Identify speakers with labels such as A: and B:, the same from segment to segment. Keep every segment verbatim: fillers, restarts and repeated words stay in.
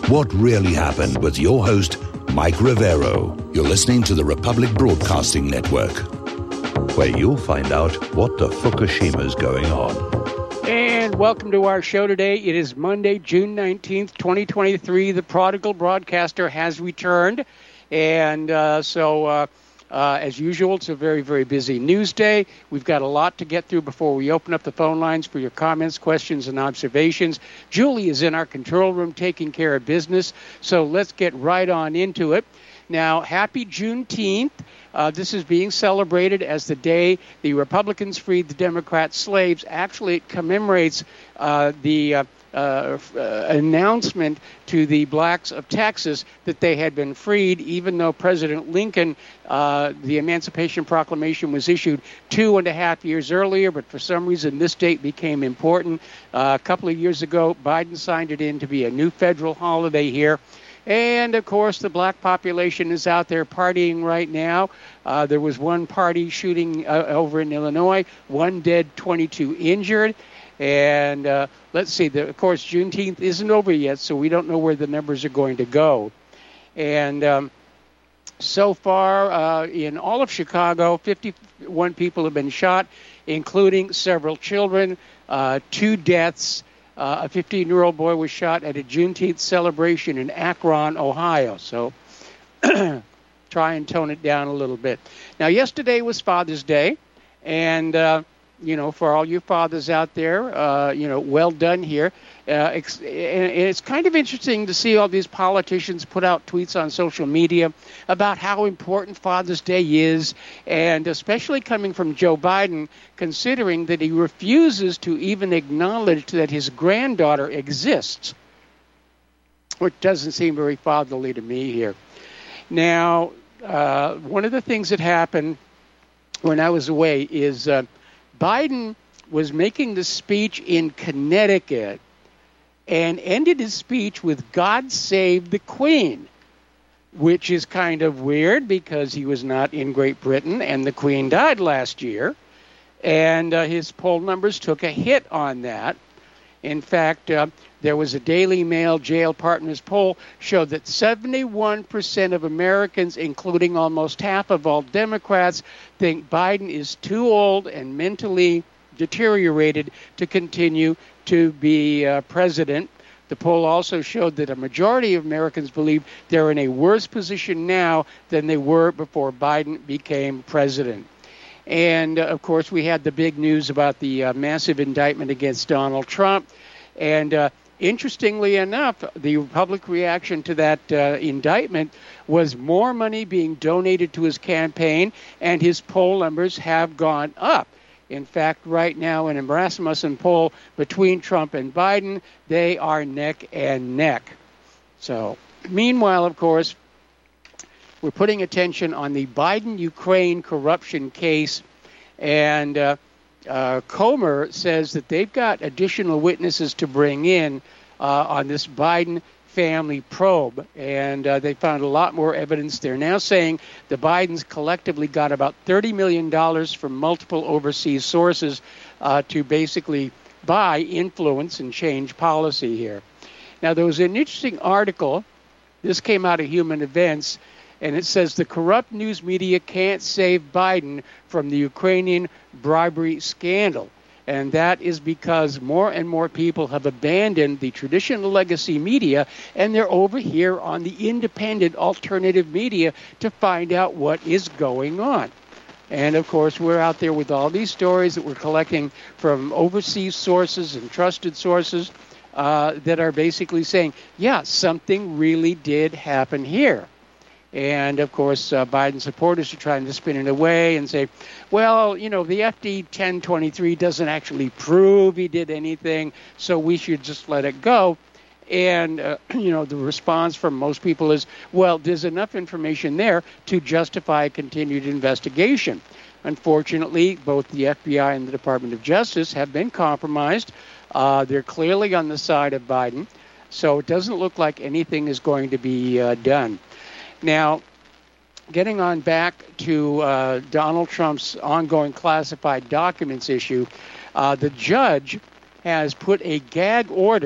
A: What Really Happened with your host, Mike Rivero. You're listening to the Republic Broadcasting Network, where you'll find out what the Fukushima's going on.
B: And welcome to our show today. It is Monday, June nineteenth, twenty twenty-three. The prodigal broadcaster has returned. And uh, so, uh, uh, as usual, it's a very, very busy news day. We've got a lot to get through before we open up the phone lines for your comments, questions, and observations. Julie is in our control room taking care of business. So let's get right on into it. Now, happy Juneteenth. Uh, this is being celebrated as the day the Republicans freed the Democrat slaves. Actually, it commemorates uh, the uh, uh, uh, announcement to the blacks of Texas that they had been freed, even though President Lincoln, uh, the Emancipation Proclamation was issued two and a half years earlier, but for some reason this date became important. Uh, a couple of years ago, Biden signed it in to be a new federal holiday here. And, of course, the black population is out there partying right now. Uh, there was one party shooting uh, over in Illinois, one dead, twenty-two injured. And uh, let's see, the, of course, Juneteenth isn't over yet, so we don't know where the numbers are going to go. And um, so far, uh, in all of Chicago, fifty-one people have been shot, including several children, uh, two deaths. Uh, a fifteen-year-old boy was shot at a Juneteenth celebration in Akron, Ohio. So try and tone it down a little bit. Now, yesterday was Father's Day, and, uh, you know, for all you fathers out there, uh, you know, well done here. Uh, it's, and it's kind of interesting to see all these politicians put out tweets on social media about how important Father's Day is, and especially coming from Joe Biden, considering that he refuses to even acknowledge that his granddaughter exists, which doesn't seem very fatherly to me here. Now, uh, one of the things that happened when I was away is uh, Biden was making the speech in Connecticut and ended his speech with "God Save the Queen," which is kind of weird because he was not in Great Britain and the Queen died last year. And uh, his poll numbers took a hit on that. In fact, uh, there was a Daily Mail Jail Partners poll showed that seventy-one percent of Americans, including almost half of all Democrats, think Biden is too old and mentally deteriorated to continue to be uh, president. The poll also showed that a majority of Americans believe they're in a worse position now than they were before Biden became president. And, uh, of course, we had the big news about the uh, massive indictment against Donald Trump. And uh, interestingly enough, the public reaction to that uh, indictment was more money being donated to his campaign, and his poll numbers have gone up. In fact, right now in a Rasmussen poll between Trump and Biden, they are neck and neck. So, meanwhile, of course, we're putting attention on the Biden-Ukraine corruption case, and uh, uh, Comer says that they've got additional witnesses to bring in uh, on this Biden family probe, and uh, they found a lot more evidence. They're now saying the Bidens collectively got about thirty million dollars from multiple overseas sources uh, to basically buy influence and change policy here. Now, there was an interesting article. This came out of Human Events, and it says the corrupt news media can't save Biden from the Ukrainian bribery scandal. And that is because more and more people have abandoned the traditional legacy media, and they're over here on the independent alternative media to find out what is going on. And, of course, we're out there with all these stories that we're collecting from overseas sources and trusted sources uh, that are basically saying, yeah, something really did happen here. And, of course, uh, Biden supporters are trying to spin it away and say, well, you know, the F D ten twenty-three doesn't actually prove he did anything, so we should just let it go. And, uh, you know, the response from most people is, well, there's enough information there to justify a continued investigation. Unfortunately, both the F B I and the Department of Justice have been compromised. Uh, they're clearly on the side of Biden, so it doesn't look like anything is going to be uh, done. Now, getting on back to uh, Donald Trump's ongoing classified documents issue, uh, the judge has put a gag order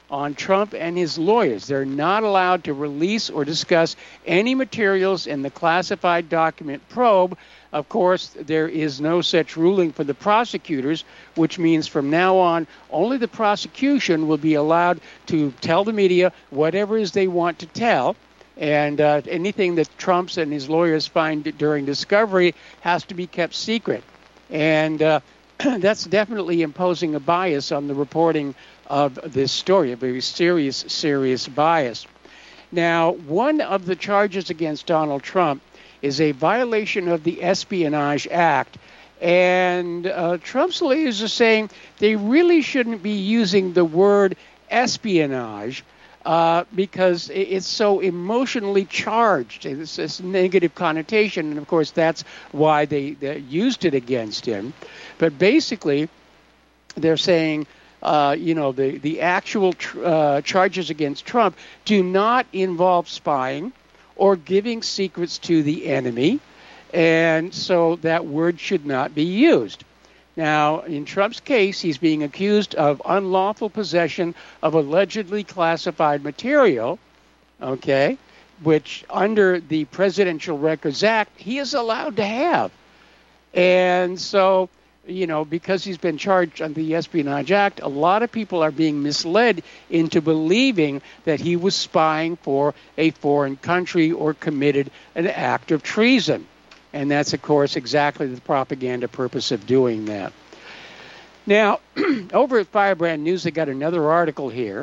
B: on Trump and his lawyers. They're not allowed to release or discuss any materials in the classified document probe. Of course, there is no such ruling for the prosecutors, which means from now on, only the prosecution will be allowed to tell the media whatever it is they want to tell. And uh, anything that Trump's and his lawyers find during discovery has to be kept secret. And uh, that's definitely imposing a bias on the reporting of this story, a very serious, serious bias. Now, one of the charges against Donald Trump is a violation of the Espionage Act. And uh, Trump's lawyers are saying they really shouldn't be using the word espionage uh, because it's so emotionally charged. It's this negative connotation, and of course that's why they, they used it against him. But basically, they're saying, uh, you know, the, the actual tr- uh, charges against Trump do not involve spying or giving secrets to the enemy, and so that word should not be used. Now, in Trump's case, he's being accused of unlawful possession of allegedly classified material, okay, which under the Presidential Records Act, he is allowed to have. And so, you know, because he's been charged under the Espionage Act, a lot of people are being misled into believing that he was spying for a foreign country or committed an act of treason. And that's, of course, exactly the propaganda purpose of doing that. Now, over at Firebrand News, they got another article here.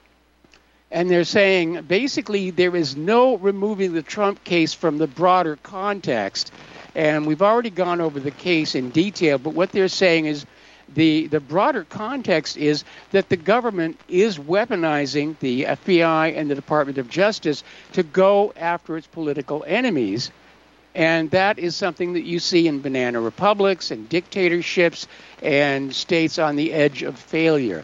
B: And they're saying, basically, there is no removing the Trump case from the broader context. And we've already gone over the case in detail, but what they're saying is the, the broader context is that the government is weaponizing the F B I and the Department of Justice to go after its political enemies. And that is something that you see in banana republics and dictatorships and states on the edge of failure.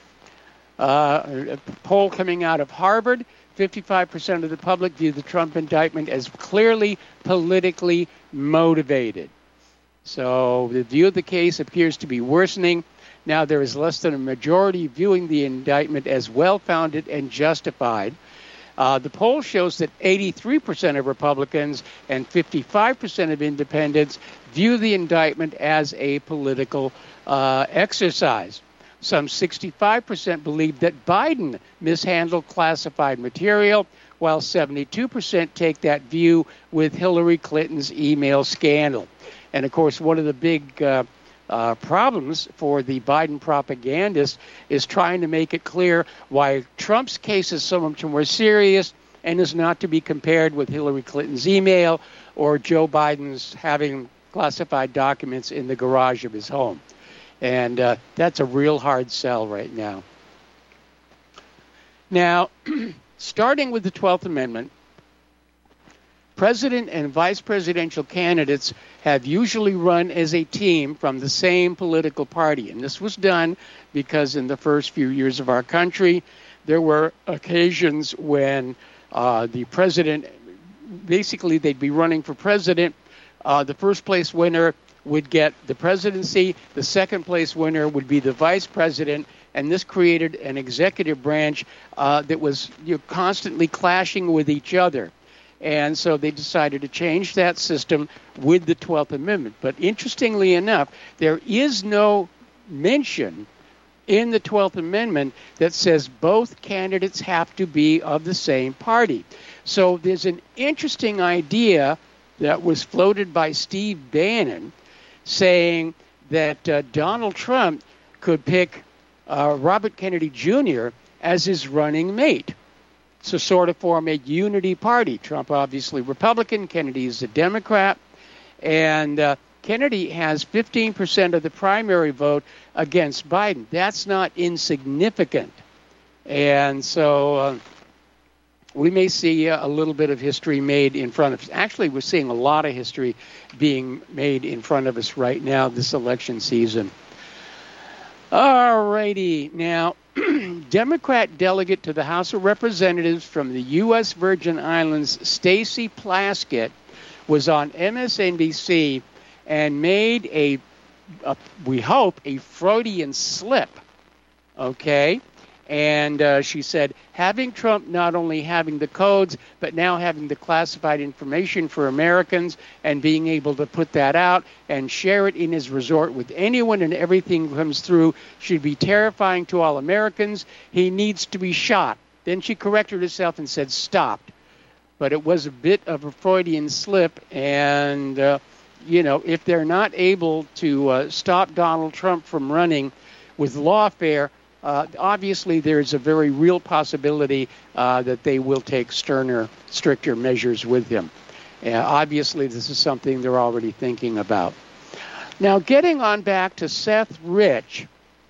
B: Uh, a poll coming out of Harvard, fifty-five percent of the public view the Trump indictment as clearly politically motivated. So the view of the case appears to be worsening. Now there is less than a majority viewing the indictment as well-founded and justified. Uh, the poll shows that eighty-three percent of Republicans and fifty-five percent of independents view the indictment as a political uh, exercise. Some sixty-five percent believe that Biden mishandled classified material, while seventy-two percent take that view with Hillary Clinton's email scandal. And, of course, one of the big uh, uh, problems for the Biden propagandists is trying to make it clear why Trump's case is so much more serious and is not to be compared with Hillary Clinton's email or Joe Biden's having classified documents in the garage of his home. And uh, that's a real hard sell right now. Now, starting with the twelfth Amendment, president and vice presidential candidates have usually run as a team from the same political party. And this was done because in the first few years of our country, there were occasions when uh, the president, basically they'd be running for president. Uh, the first place winner would get the presidency. The second place winner would be the vice president. And this created an executive branch uh, that was you know, constantly clashing with each other. And so they decided to change that system with the twelfth Amendment. But interestingly enough, there is no mention in the twelfth Amendment that says both candidates have to be of the same party. So there's an interesting idea that was floated by Steve Bannon saying that uh, Donald Trump could pick uh, Robert Kennedy Junior as his running mate. So sort of form a unity party. Trump obviously Republican, Kennedy is a Democrat, and uh, Kennedy has fifteen percent of the primary vote against Biden. That's not insignificant. And so uh, we may see uh, a little bit of history made in front of us. Actually, we're seeing a lot of history being made in front of us right now this election season. All righty. Now, Democrat delegate to the House of Representatives from the U S Virgin Islands, Stacey Plaskett, was on M S N B C and made a, a, we hope, a Freudian slip, okay? And uh, she said, having Trump not only having the codes, but now having the classified information for Americans and being able to put that out and share it in his resort with anyone and everything comes through should be terrifying to all Americans. He needs to be shot. Then she corrected herself and said, stopped. But it was a bit of a Freudian slip. And, uh, you know, if they're not able to uh, stop Donald Trump from running with lawfare, Uh, obviously, there's a very real possibility uh, that they will take sterner, stricter measures with him. Uh, obviously, this is something they're already thinking about. Now, getting on back to Seth Rich,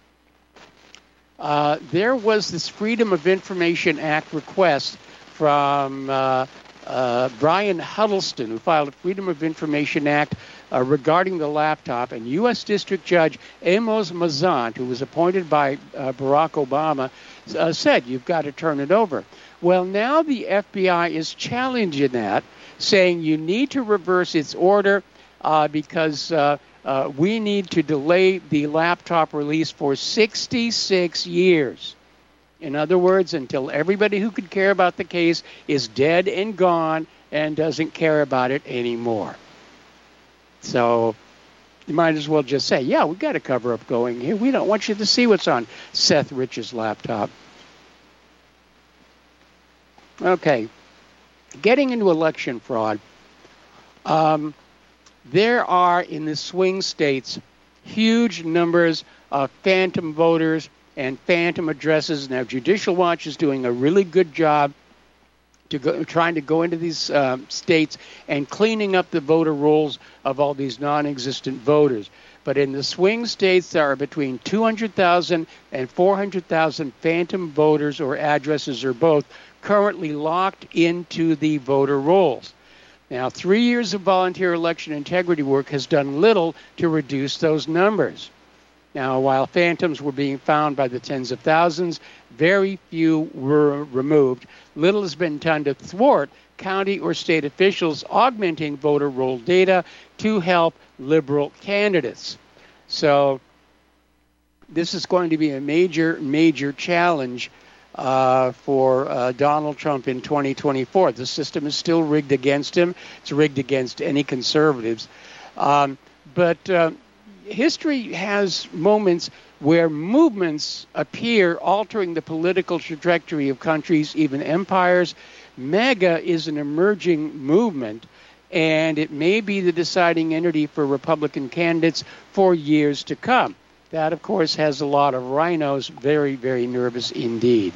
B: uh, there was this Freedom of Information Act request from uh, uh, Brian Huddleston, who filed a Freedom of Information Act Uh, regarding the laptop, and U S District Judge Amos Mazant, who was appointed by uh, Barack Obama, uh, said, you've got to turn it over. Well, now the F B I is challenging that, saying you need to reverse its order uh, because uh, uh, we need to delay the laptop release for sixty-six years. In other words, until everybody who could care about the case is dead and gone and doesn't care about it anymore. So you might as well just say, yeah, we've got a cover-up going here. We don't want you to see what's on Seth Rich's laptop. Okay. Getting into election fraud. Um, there are, in the swing states, huge numbers of phantom voters and phantom addresses. Now, Judicial Watch is doing a really good job to go, trying to go into these uh, states and cleaning up the voter rolls of all these non-existent voters. But in the swing states, there are between two hundred thousand and four hundred thousand phantom voters or addresses or both currently locked into the voter rolls. Now, three years of volunteer election integrity work has done little to reduce those numbers. Now, while phantoms were being found by the tens of thousands, very few were removed. Little has been done to thwart county or state officials augmenting voter roll data to help liberal candidates. So this is going to be a major, major challenge uh, for uh, Donald Trump in twenty twenty-four. The system is still rigged against him. It's rigged against any conservatives. Um, but uh, history has moments where movements appear altering the political trajectory of countries, even empires. MAGA is an emerging movement, and it may be the deciding entity for Republican candidates for years to come. That, of course, has a lot of rhinos very, very nervous indeed.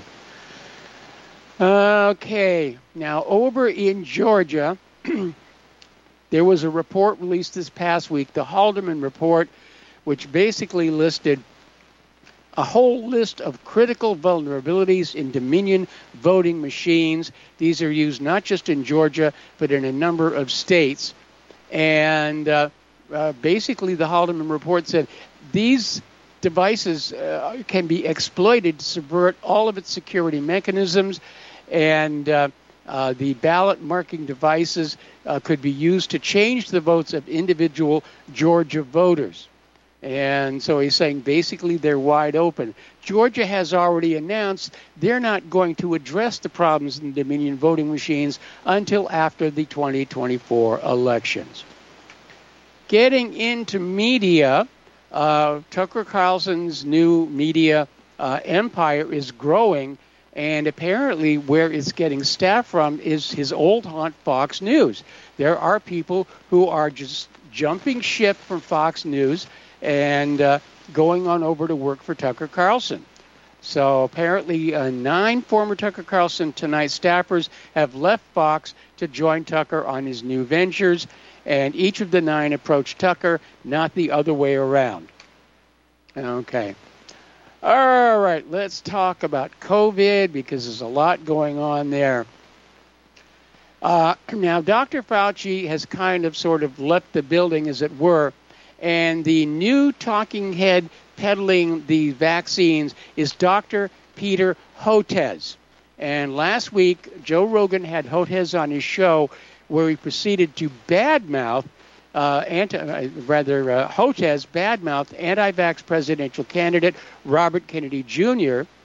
B: Okay, now over in Georgia, there was a report released this past week, the Haldeman Report, which basically listed a whole list of critical vulnerabilities in Dominion voting machines. These are used not just in Georgia, but in a number of states. And uh, uh, basically, the Haldeman Report said these devices uh, can be exploited to subvert all of its security mechanisms, and uh, uh, the ballot marking devices uh, could be used to change the votes of individual Georgia voters. And so he's saying basically they're wide open. Georgia has already announced they're not going to address the problems in Dominion voting machines until after the twenty twenty-four elections. Getting into media, uh, Tucker Carlson's new media uh, empire is growing, and apparently where it's getting staff from is his old haunt, Fox News. There are people who are just jumping ship from Fox News and uh, going on over to work for Tucker Carlson. So apparently uh, nine former Tucker Carlson Tonight staffers have left Fox to join Tucker on his new ventures, and each of the nine approached Tucker, not the other way around. Okay. All right, let's talk about COVID because there's a lot going on there. Uh, now, Doctor Fauci has kind of sort of left the building, as it were, and the new talking head peddling the vaccines is Doctor Peter Hotez. And last week, Joe Rogan had Hotez on his show where he proceeded to badmouth, uh, anti, uh, rather, uh, Hotez badmouth anti-vax presidential candidate Robert Kennedy Junior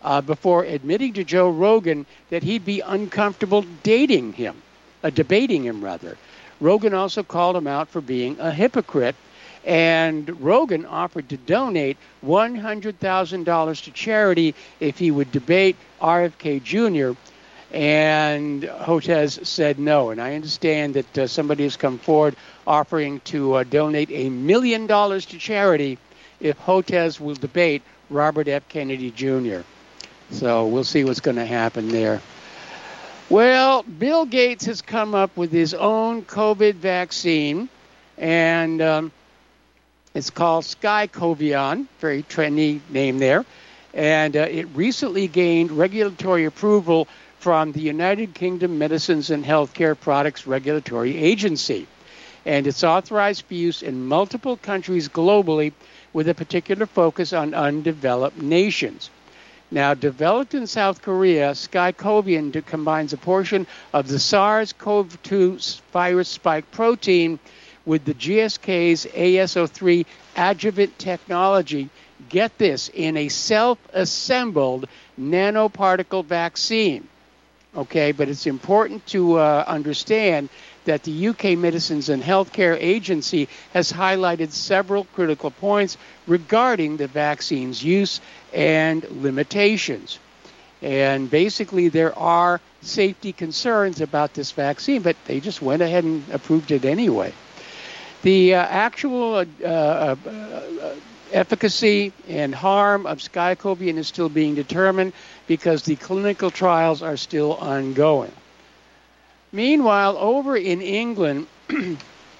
B: uh, before admitting to Joe Rogan that he'd be uncomfortable dating him, uh, debating him, rather. Rogan also called him out for being a hypocrite, and Rogan offered to donate one hundred thousand dollars to charity if he would debate R F K Junior, and Hotez said no. And I understand that uh, somebody has come forward offering to uh, donate a million dollars to charity if Hotez will debate Robert F. Kennedy Junior So we'll see what's going to happen there. Well, Bill Gates has come up with his own COVID vaccine, and um, it's called SkyCovion, very trendy name there, and uh, it recently gained regulatory approval from the United Kingdom Medicines and Healthcare Products Regulatory Agency, and it's authorized for use in multiple countries globally with a particular focus on undeveloped nations. Now, developed in South Korea, SkyCovion combines a portion of the SARS-C o V two virus spike protein with the G S K's A S O three adjuvant technology, get this, in a self-assembled nanoparticle vaccine. Okay, but it's important to uh, understand that the U K Medicines and Healthcare Agency has highlighted several critical points regarding the vaccine's use and limitations. And basically, there are safety concerns about this vaccine, but they just went ahead and approved it anyway. The uh, actual uh, uh, uh, efficacy and harm of SkyCovion is still being determined because the clinical trials are still ongoing. Meanwhile, over in England, in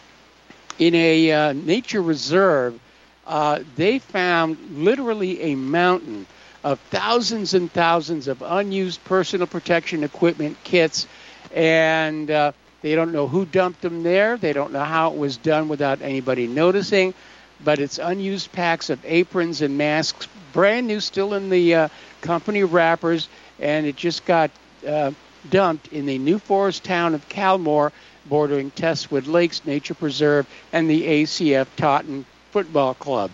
B: a uh, nature reserve, uh, they found literally a mountain of thousands and thousands of unused personal protection equipment kits, and uh, they don't know who dumped them there. They don't know how it was done without anybody noticing, but it's unused packs of aprons and masks, brand new, still in the uh, company wrappers, and it just got uh, dumped in the New Forest town of Calmore, bordering Testwood Lakes Nature Preserve and the A C F Taunton Football Club.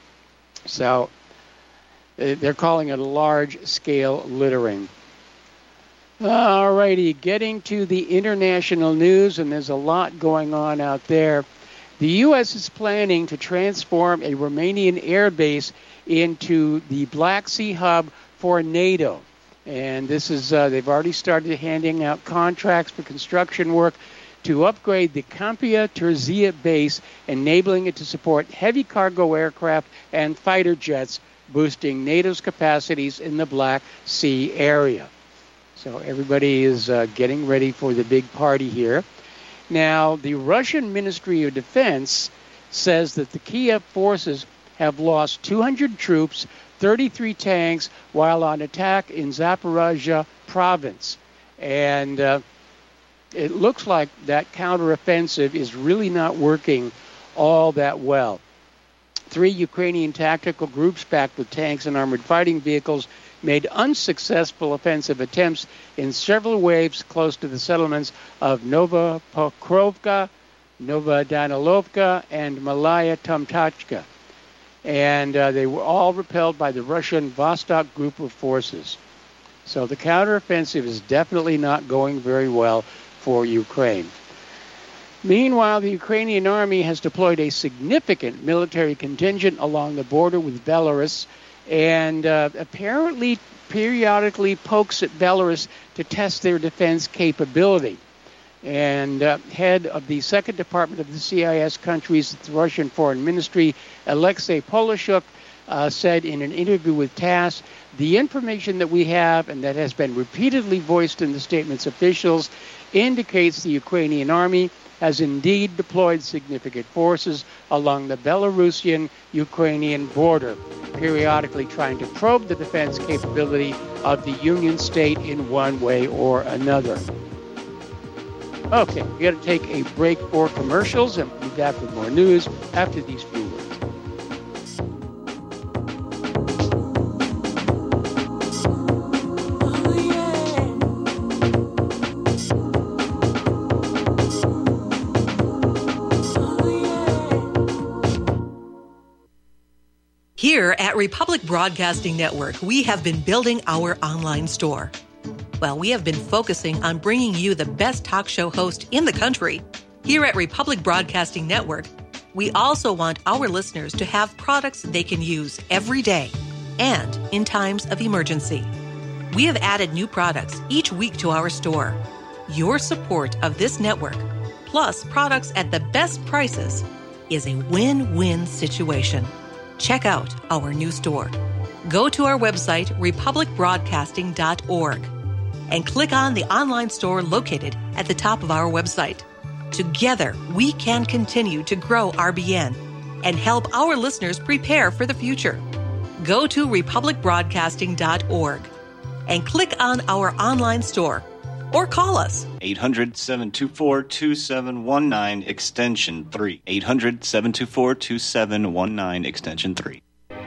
B: So they're calling it a large-scale littering. All righty, getting to the international news, and there's a lot going on out there. The U S is planning to transform a Romanian air base into the Black Sea hub for NATO. And this is, uh, they've already started handing out contracts for construction work to upgrade the Câmpia Turzia base, enabling it to support heavy cargo aircraft and fighter jets, boosting NATO's capacities in the Black Sea area. So everybody is uh, getting ready for the big party here. Now, the Russian Ministry of Defense says that the Kiev forces have lost two hundred troops, thirty-three tanks, while on attack in Zaporizhzhia province. And uh, it looks like that counteroffensive is really not working all that well. Three Ukrainian tactical groups packed with tanks and armored fighting vehicles made unsuccessful offensive attempts in several waves close to the settlements of Nova Pokrovka, Nova Danilovka, and Malaya Tomtachka. And uh, they were all repelled by the Russian Vostok group of forces. So the counteroffensive is definitely not going very well for Ukraine. Meanwhile, the Ukrainian army has deployed a significant military contingent along the border with Belarus, and uh, apparently periodically pokes at Belarus to test their defense capability. And uh, head of the Second Department of the C I S countries, the Russian Foreign Ministry, Alexei Polishuk, uh, said in an interview with TASS, the information that we have and that has been repeatedly voiced in the statement's officials indicates the Ukrainian army has indeed deployed significant forces along the Belarusian-Ukrainian border, periodically trying to probe the defense capability of the Union state in one way or another. Okay, we got to take a break for commercials, and we'll be back with more news after these few words.
C: Here at Republic Broadcasting Network, we have been building our online store. Well, we have been focusing on bringing you the best talk show host in the country. Here at Republic Broadcasting Network, we also want our listeners to have products they can use every day and in times of emergency. We have added new products each week to our store. Your support of this network, plus products at the best prices, is a win-win situation. Check out our new store. Go to our website, republic broadcasting dot org, and click on the online store located at the top of our website. Together, we can continue to grow R B N and help our listeners prepare for the future. Go to republic broadcasting dot org and click on our online store or call us.
D: eight hundred, seven two four, two seven one nine, extension three. eight hundred, seven two four, two seven one nine, extension three.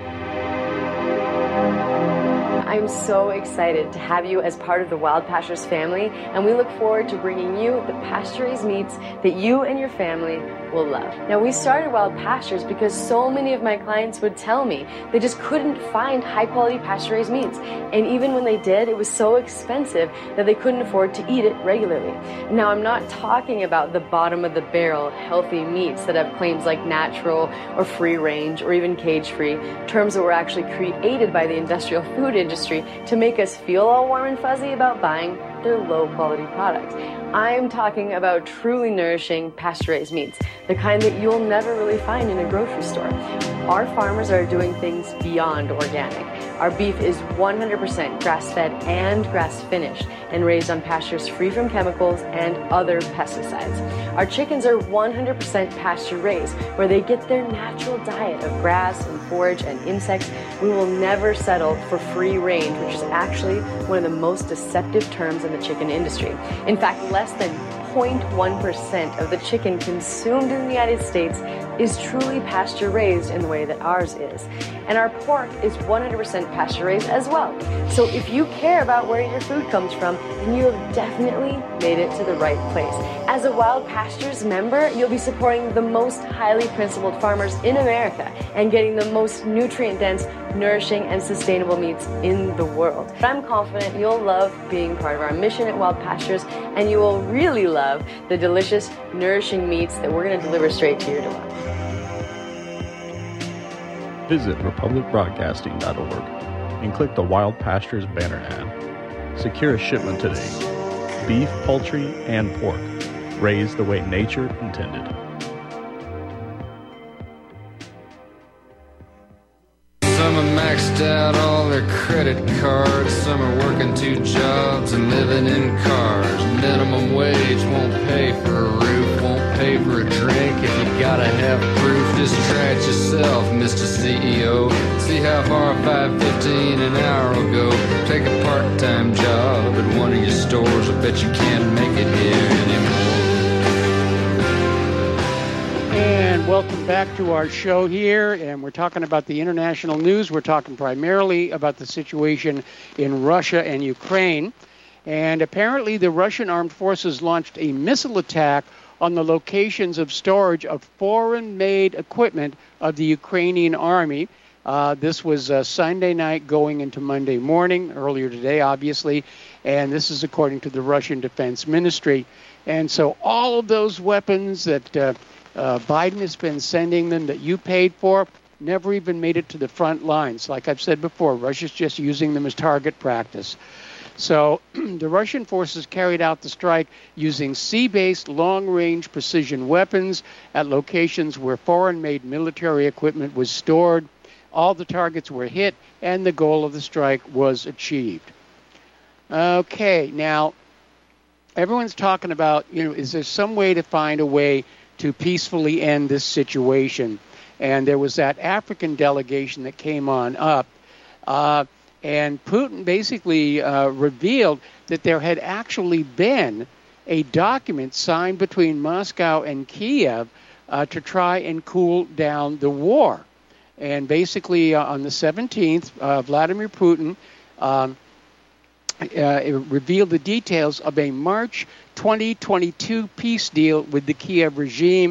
E: I'm so excited to have you as part of the Wild Pastures family, and we look forward to bringing you the pasture-raised meats that you and your family will love. Now, we started Wild Pastures because so many of my clients would tell me they just couldn't find high-quality pasture-raised meats, and even when they did, it was so expensive that they couldn't afford to eat it regularly. Now, I'm not talking about the bottom-of-the-barrel healthy meats that have claims like natural or free-range or even cage-free, terms that were actually created by the industrial food industry to make us feel all warm and fuzzy about buying their low-quality products. I'm talking about truly nourishing pasture-raised meats, the kind that you'll never really find in a grocery store. Our farmers are doing things beyond organic. Our beef is one hundred percent grass-fed and grass-finished and raised on pastures free from chemicals and other pesticides. Our chickens are one hundred percent pasture-raised, where they get their natural diet of grass and forage and insects. We will never settle for free range, which is actually one of the most deceptive terms in the chicken industry. In fact, less than zero point one percent of the chicken consumed in the United States is truly pasture-raised in the way that ours is. And our pork is one hundred percent pasture-raised as well. So if you care about where your food comes from, then you have definitely made it to the right place. As a Wild Pastures member, you'll be supporting the most highly principled farmers in America and getting the most nutrient-dense, nourishing, and sustainable meats in the world. I'm confident you'll love being part of our mission at Wild Pastures, and you will really love the delicious, nourishing meats that we're going to deliver straight to your door.
F: Visit republic broadcasting dot org and click the Wild Pastures banner ad. Secure a shipment today. Beef, poultry, and pork, raised the way nature intended.
G: Some are maxed out all their credit cards. Some are working two jobs and living in cars. Minimum wage won't pay for a roof, won't pay for a drink. If you gotta have proof, just try it yourself, Mister C E O. See how far five fifteen an hour will go. Take a part-time job at one of your stores. I bet you can't make it here anymore.
B: And welcome back to our show here, and we're talking about the international news. We're talking primarily about the situation in Russia and Ukraine. And apparently the Russian armed forces launched a missile attack on the locations of storage of foreign-made equipment of the Ukrainian army. Uh, this was uh, Sunday night going into Monday morning, earlier today, obviously, and this is according to the Russian Defense Ministry. And so all of those weapons that uh, uh, Biden has been sending them that you paid for never even made it to the front lines. Like I've said before, Russia's just using them as target practice. So the Russian forces carried out the strike using sea-based long-range precision weapons at locations where foreign-made military equipment was stored. All the targets were hit, and the goal of the strike was achieved. Okay, now, everyone's talking about, you know, is there some way to find a way to peacefully end this situation? And there was that African delegation that came on up. Uh, And Putin basically uh, revealed that there had actually been a document signed between Moscow and Kiev uh, to try and cool down the war. And basically uh, on the seventeenth, uh, Vladimir Putin um, uh, revealed the details of a March twenty twenty-two peace deal with the Kiev regime.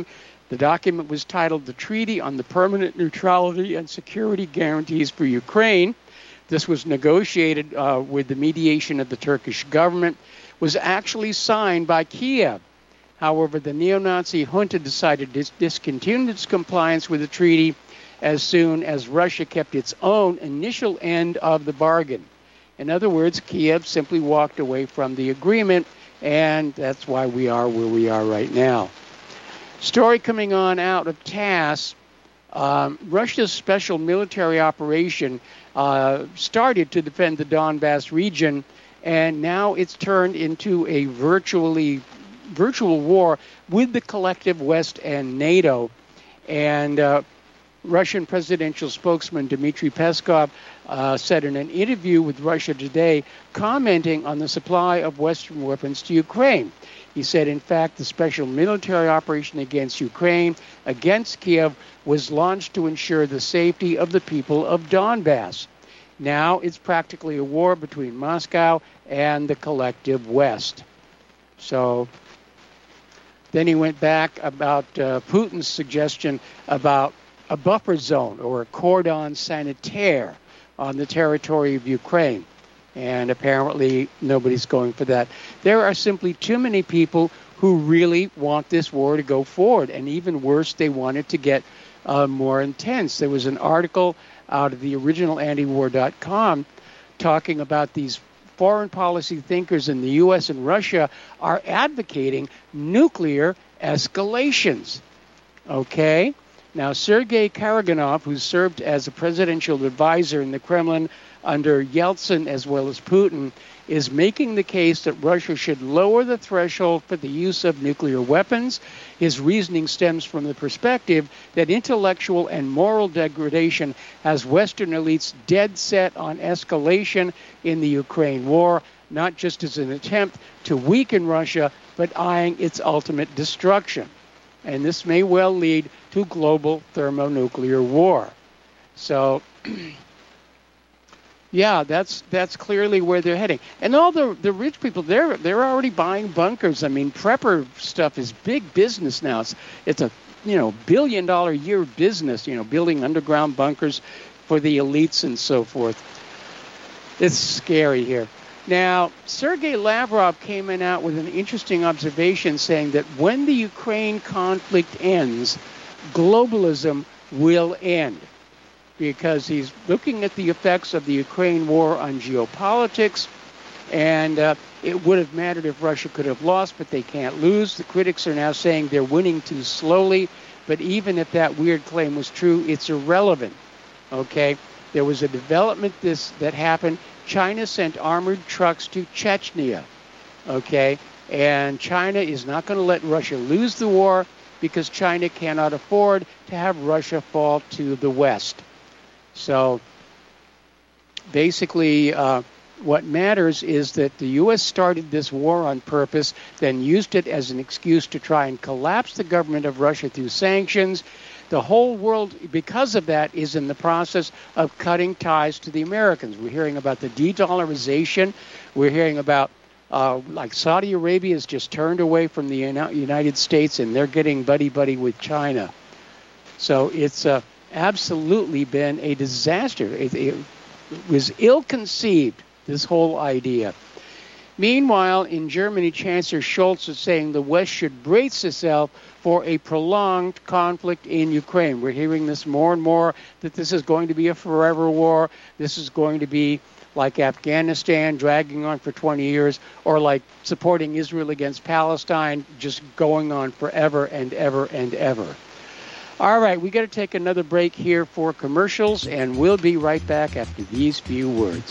B: The document was titled The Treaty on the Permanent Neutrality and Security Guarantees for Ukraine. This was negotiated uh, with the mediation of the Turkish government, was actually signed by Kiev. However, the neo-Nazi junta decided to discontinue its compliance with the treaty as soon as Russia kept its own initial end of the bargain. In other words, Kiev simply walked away from the agreement, and that's why we are where we are right now. Story coming on out of TASS, um, Russia's special military operation uh, started to defend the Donbass region, and now it's turned into a virtually virtual war with the collective West and NATO. And uh, Russian presidential spokesman Dmitry Peskov uh, said in an interview with Russia Today, commenting on the supply of Western weapons to Ukraine. He said, in fact, the special military operation against Ukraine, against Kiev, was launched to ensure the safety of the people of Donbass. Now it's practically a war between Moscow and the collective West. So then he went back about uh, Putin's suggestion about a buffer zone or a cordon sanitaire on the territory of Ukraine. And apparently nobody's going for that. There are simply too many people who really want this war to go forward. And even worse, they want it to get uh, more intense. There was an article out of the original antiwar dot com talking about these foreign policy thinkers in the U S and Russia are advocating nuclear escalations. Okay? Now, Sergei Karaganov, who served as a presidential advisor in the Kremlin under Yeltsin as well as Putin, is making the case that Russia should lower the threshold for the use of nuclear weapons. His reasoning stems from the perspective that intellectual and moral degradation has Western elites dead set on escalation in the Ukraine war, not just as an attempt to weaken Russia, but eyeing its ultimate destruction. And this may well lead to global thermonuclear war. So, yeah, that's that's clearly where they're heading. And all the the rich people, they're they're already buying bunkers. I mean, prepper stuff is big business now. It's it's a you know billion dollar a year business. You know, building underground bunkers for the elites and so forth. It's scary here. Now, Sergei Lavrov came in out with an interesting observation saying that when the Ukraine conflict ends, globalism will end, because he's looking at the effects of the Ukraine war on geopolitics, and uh, it would have mattered if Russia could have lost, but they can't lose. The critics are now saying they're winning too slowly, but even if that weird claim was true, it's irrelevant, okay? There was a development this that happened. China sent armored trucks to Chechnya, okay? And China is not going to let Russia lose the war because China cannot afford to have Russia fall to the West. So basically, uh, what matters is that the U S started this war on purpose, then used it as an excuse to try and collapse the government of Russia through sanctions. The whole world, because of that, is in the process of cutting ties to the Americans. We're hearing about the de-dollarization. We're hearing about, uh, like, Saudi Arabia has just turned away from the United States, and they're getting buddy-buddy with China. So it's uh, absolutely been a disaster. It, it was ill-conceived, this whole idea. Meanwhile, in Germany, Chancellor Scholz is saying the West should brace itself for a prolonged conflict in Ukraine. We're hearing this more and more, that this is going to be a forever war. This is going to be like Afghanistan, dragging on for twenty years, or like supporting Israel against Palestine, just going on forever and ever and ever. All right, we got to take another break here for commercials, and we'll be right back after these few words.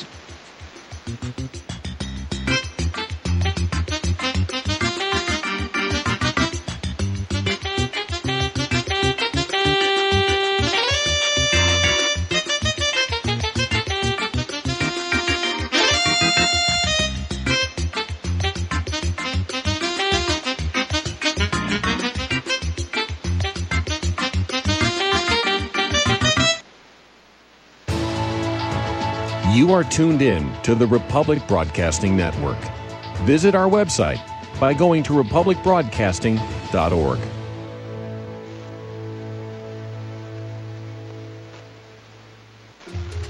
H: You are tuned in to the Republic Broadcasting Network. Visit our website by going to republic broadcasting dot org.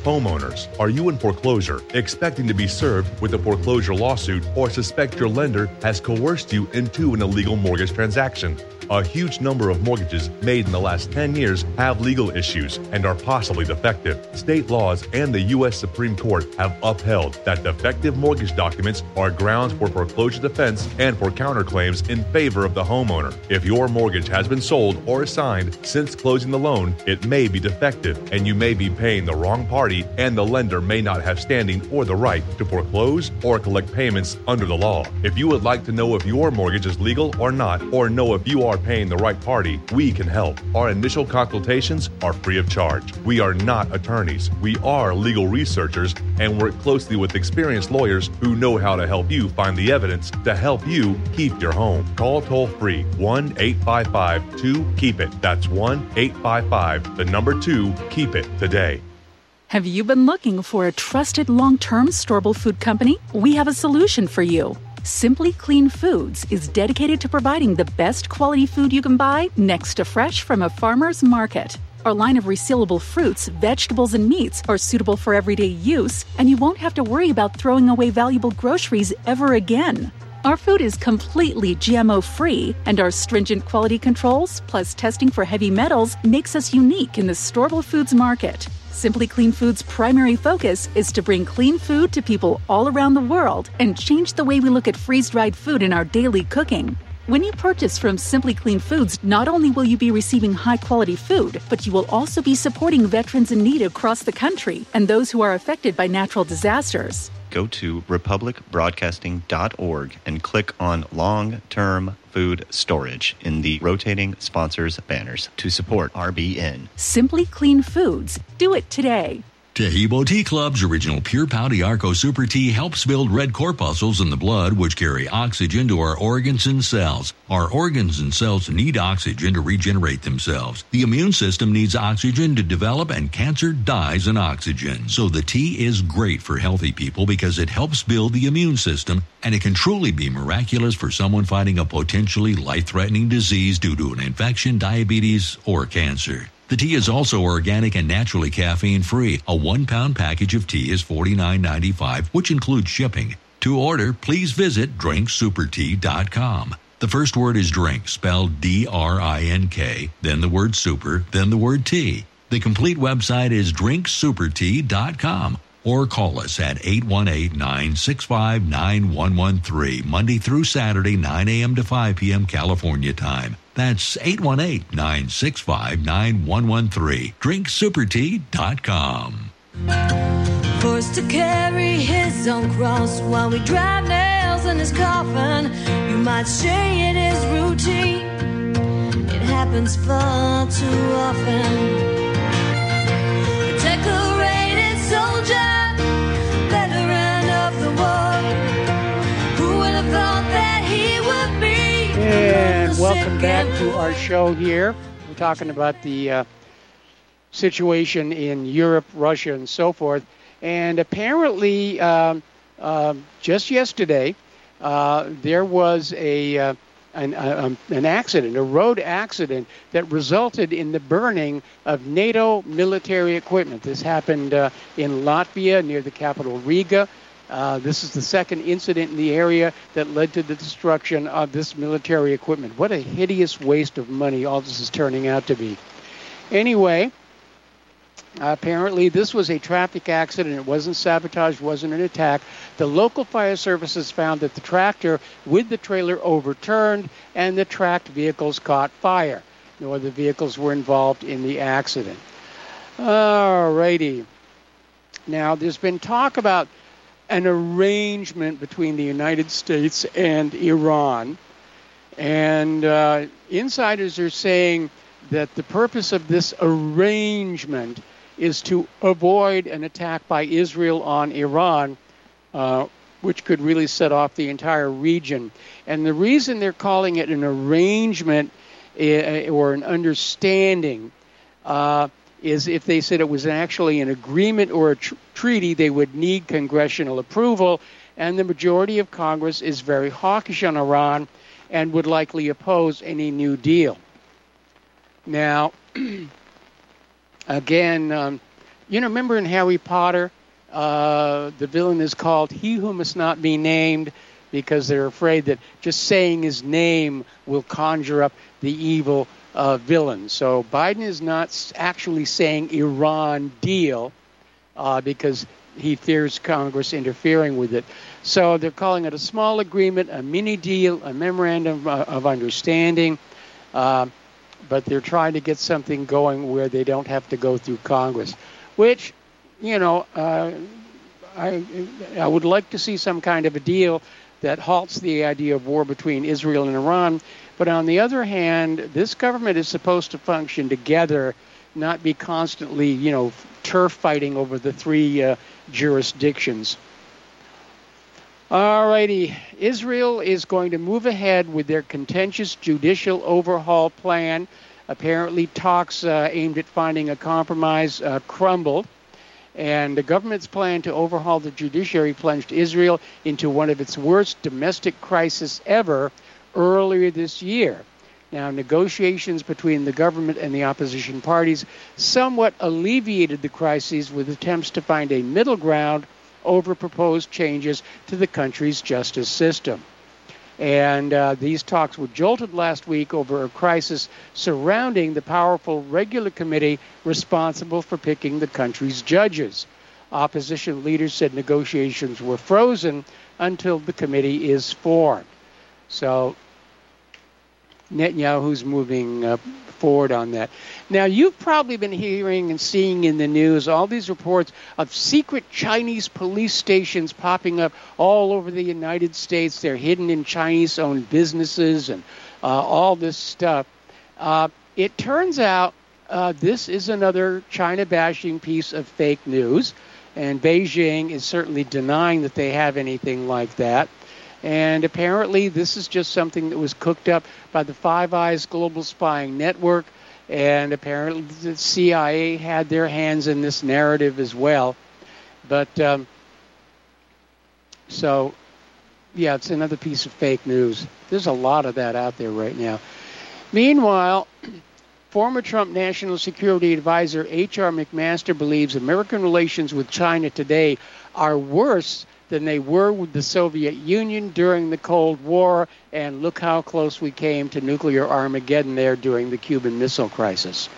I: Homeowners, are you in foreclosure, expecting to be served with a foreclosure lawsuit, or suspect your lender has coerced you into an illegal mortgage transaction? A huge number of mortgages made in the last ten years have legal issues and are possibly defective. State laws and the U S Supreme Court have upheld that defective mortgage documents are grounds for foreclosure defense and for counterclaims in favor of the homeowner. If your mortgage has been sold or assigned since closing the loan, it may be defective and you may be paying the wrong party, and the lender may not have standing or the right to foreclose or collect payments under the law. If you would like to know if your mortgage is legal or not, or know if you are paying the right party, we can help. Our initial consultations are free of charge. We are not attorneys. We are legal researchers and work closely with experienced lawyers who know how to help you find the evidence to help you keep your home. Call toll free one eight five five two keep it. That's one eight five five, the number two, keep it today.
J: Have you been looking for a trusted long-term storable food company? We have a solution for you. Simply Clean Foods is dedicated to providing the best quality food you can buy next to fresh from a farmer's market. Our line of resealable fruits, vegetables, and meats are suitable for everyday use, and you won't have to worry about throwing away valuable groceries ever again. Our food is completely G M O-free, and our stringent quality controls, plus testing for heavy metals, makes us unique in the storable foods market. Simply Clean Foods' primary focus is to bring clean food to people all around the world and change the way we look at freeze-dried food in our daily cooking. When you purchase from Simply Clean Foods, not only will you be receiving high-quality food, but you will also be supporting veterans in need across the country and those who are affected by natural disasters.
D: Go to republic broadcasting dot org and click on long-term food storage in the rotating sponsors banners to support R B N.
J: Simply Clean Foods. Do it today.
K: Tahibo Tea Club's original Pure Pau Arco Super Tea helps build red corpuscles in the blood, which carry oxygen to our organs and cells. Our organs and cells need oxygen to regenerate themselves. The immune system needs oxygen to develop, and cancer dies in oxygen. So the tea is great for healthy people because it helps build the immune system, and it can truly be miraculous for someone fighting a potentially life-threatening disease due to an infection, diabetes, or cancer. The tea is also organic and naturally caffeine-free. A one-pound package of tea is forty-nine ninety-five, which includes shipping. To order, please visit drink super tea dot com. The first word is drink, spelled D R I N K, then the word super, then the word tea. The complete website is drink super tea dot com. Or call us at eight one eight, nine six five, nine one one three, Monday through Saturday, nine a.m. to five p.m. California time. That's eight one eight, nine six five, nine one one three. drink super tea dot com.
L: Forced to carry his own cross while we drive nails in his coffin. You might say it is routine. It happens far too often. A decorated soldier, veteran of the war. Who would have thought that he would be?
B: And welcome back to our show here. We're talking about the uh, situation in Europe, Russia, and so forth. And apparently, um, uh, just yesterday, uh, there was a uh, an, uh, an accident, a road accident that resulted in the burning of NATO military equipment. This happened uh, in Latvia near the capital Riga. Uh, this is the second incident in the area that led to the destruction of this military equipment. What a hideous waste of money all this is turning out to be. Anyway, apparently this was a traffic accident. It wasn't sabotage, wasn't an attack. The local fire services found that the tractor with the trailer overturned and the tracked vehicles caught fire. No other vehicles were involved in the accident. All righty. Now, there's been talk about an arrangement between the United States and Iran. And uh, insiders are saying that the purpose of this arrangement is to avoid an attack by Israel on Iran, uh, which could really set off the entire region. And the reason they're calling it an arrangement uh, or an understanding uh, is if they said it was actually an agreement or a tr- treaty, they would need congressional approval, and the majority of Congress is very hawkish on Iran and would likely oppose any new deal. Now, again, um, you know, remember in Harry Potter, uh, the villain is called He Who Must Not Be Named, because they're afraid that just saying his name will conjure up the evil uh, villain. So Biden is not actually saying Iran deal uh, because he fears Congress interfering with it. So they're calling it a small agreement, a mini deal, a memorandum of understanding, uh, but they're trying to get something going where they don't have to go through Congress, which, you know, uh, I, I would like to see some kind of a deal that halts the idea of war between Israel and Iran. But on the other hand, this government is supposed to function together, not be constantly, you know, turf fighting over the three uh, jurisdictions. All righty. Israel is going to move ahead with their contentious judicial overhaul plan. Apparently, talks uh, aimed at finding a compromise uh, crumbled. And the government's plan to overhaul the judiciary plunged Israel into one of its worst domestic crises ever earlier this year. Now, negotiations between the government and the opposition parties somewhat alleviated the crises with attempts to find a middle ground over proposed changes to the country's justice system. And uh, these talks were jolted last week over a crisis surrounding the powerful regular committee responsible for picking the country's judges. Opposition leaders said negotiations were frozen until the committee is formed. So Netanyahu's moving uh, forward on that. Now, you've probably been hearing and seeing in the news all these reports of secret Chinese police stations popping up all over the United States. They're hidden in Chinese-owned businesses and uh, all this stuff. Uh, it turns out uh, this is another China-bashing piece of fake news, and Beijing is certainly denying that they have anything like that. And apparently this is just something that was cooked up by the Five Eyes global spying network, and apparently the C I A had their hands in this narrative as well. But, um, so, yeah, it's another piece of fake news. There's a lot of that out there right now. Meanwhile, former Trump National Security Advisor H R McMaster believes American relations with China today are worse than they were with the Soviet Union during the Cold War, and look how close we came to nuclear Armageddon there during the Cuban Missile Crisis.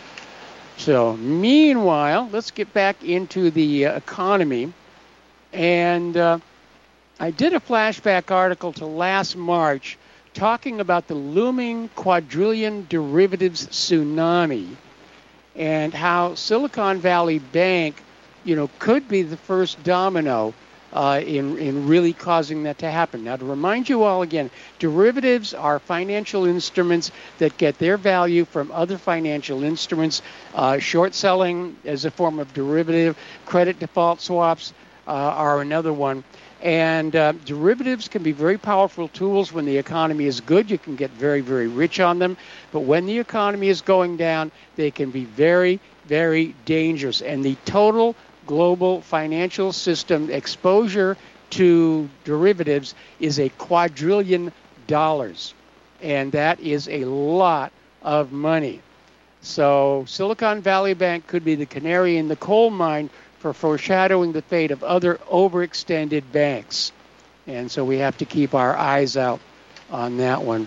B: So, meanwhile, let's get back into the uh, economy. And uh, I did a flashback article to last March talking about the looming quadrillion derivatives tsunami and how Silicon Valley Bank, you know, could be the first domino Uh, in, in really causing that to happen. Now, to remind you all again, derivatives are financial instruments that get their value from other financial instruments. Uh, short selling is a form of derivative. Credit default swaps uh, are another one. And uh, derivatives can be very powerful tools when the economy is good. You can get very, very rich on them. But when the economy is going down, they can be very, very dangerous. And the total global financial system exposure to derivatives is a quadrillion dollars, and that is a lot of money. So Silicon Valley Bank could be the canary in the coal mine for foreshadowing the fate of other overextended banks, and so we have to keep our eyes out on that one.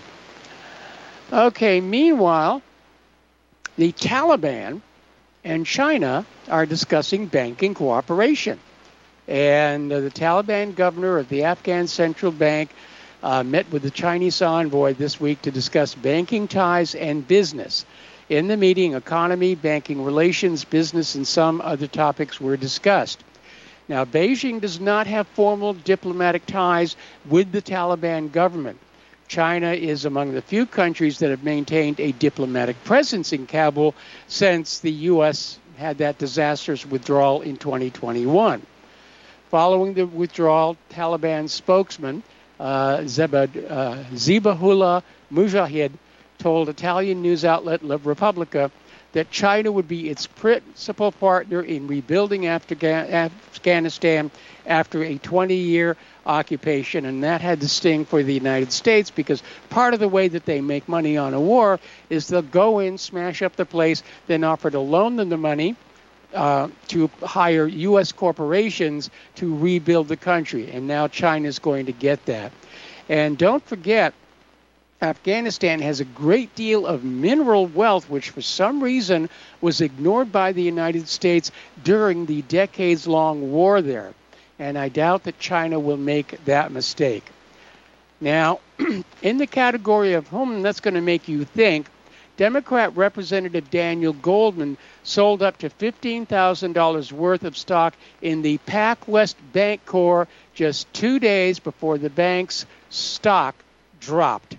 B: Okay, meanwhile, the Taliban and China are discussing banking cooperation. And uh, the Taliban governor of the Afghan Central Bank uh, met with the Chinese envoy this week to discuss banking ties and business. In the meeting, economy, banking relations, business, and some other topics were discussed. Now, Beijing does not have formal diplomatic ties with the Taliban government. China is among the few countries that have maintained a diplomatic presence in Kabul since the U S had that disastrous withdrawal in twenty twenty-one. Following the withdrawal, Taliban spokesman uh, Zebad, uh, Zebihullah Mujahid told Italian news outlet La Repubblica that China would be its principal partner in rebuilding Afga- Afghanistan after a twenty-year occupation, and that had to sting for the United States because part of the way that they make money on a war is they'll go in, smash up the place, then offer to loan them the money, uh, to hire U S corporations to rebuild the country. And now China's going to get that. And don't forget, Afghanistan has a great deal of mineral wealth, which for some reason was ignored by the United States during the decades-long war there. And I doubt that China will make that mistake. Now, in the category of whom that's going to make you think, Democrat Representative Daniel Goldman sold up to fifteen thousand dollars worth of stock in the PacWest Bancorp just two days before the bank's stock dropped.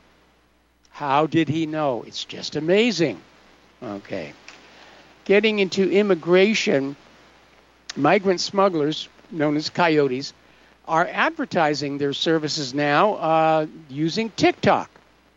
B: How did he know? It's just amazing. Okay. Getting into immigration, migrant smugglers, known as coyotes, are advertising their services now uh, using TikTok.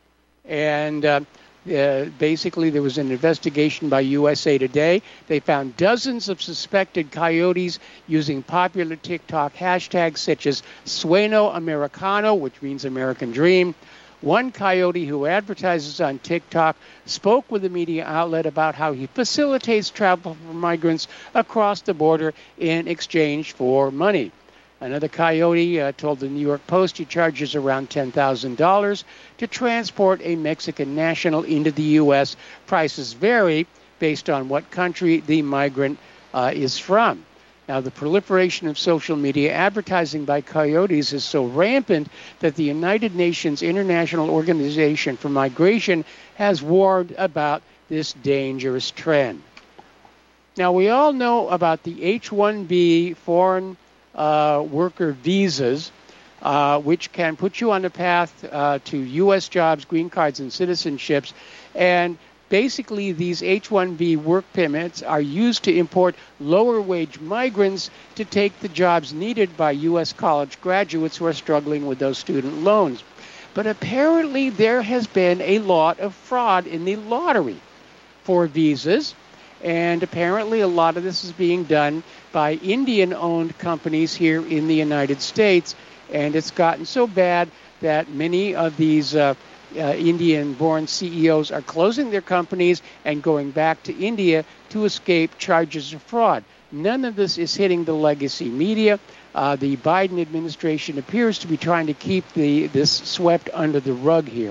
B: And uh, uh, basically there was an investigation by U S A Today. They found dozens of suspected coyotes using popular TikTok hashtags such as Sueño Americano, which means American Dream. One coyote who advertises on TikTok spoke with a media outlet about how he facilitates travel for migrants across the border in exchange for money. Another coyote uh, told the New York Post he charges around ten thousand dollars to transport a Mexican national into the U S. Prices vary based on what country the migrant uh, is from. Now, the proliferation of social media advertising by coyotes is so rampant that the United Nations International Organization for Migration has warned about this dangerous trend. Now, we all know about the H one B foreign uh, worker visas, uh, which can put you on the path uh, to U S jobs, green cards, and citizenships. And basically, these H one B work permits are used to import lower-wage migrants to take the jobs needed by U S college graduates who are struggling with those student loans. But apparently, there has been a lot of fraud in the lottery for visas, and apparently a lot of this is being done by Indian-owned companies here in the United States, and it's gotten so bad that many of these uh, Uh, Indian-born C E Os are closing their companies and going back to India to escape charges of fraud. None of this is hitting the legacy media. Uh, the Biden administration appears to be trying to keep the this swept under the rug here.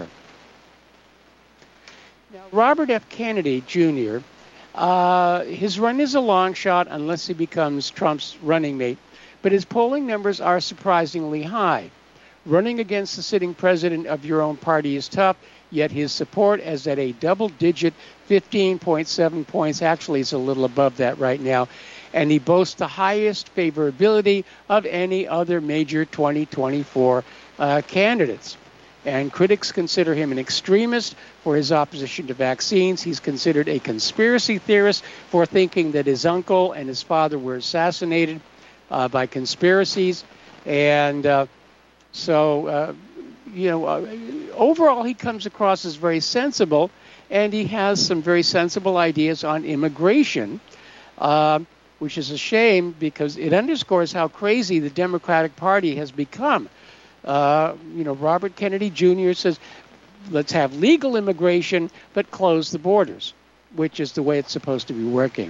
B: Now, Robert F. Kennedy, Junior, uh, his run is a long shot unless he becomes Trump's running mate, but his polling numbers are surprisingly high. Running against the sitting president of your own party is tough, yet his support is at a double-digit fifteen point seven points. Actually, it's a little above that right now. And he boasts the highest favorability of any other major twenty twenty-four uh, candidates. And critics consider him an extremist for his opposition to vaccines. He's considered a conspiracy theorist for thinking that his uncle and his father were assassinated uh, by conspiracies. And Uh, So, uh, you know, uh, overall he comes across as very sensible, and he has some very sensible ideas on immigration, uh, which is a shame because it underscores how crazy the Democratic Party has become. Uh, you know, Robert Kennedy Junior says, let's have legal immigration, but close the borders, which is the way it's supposed to be working.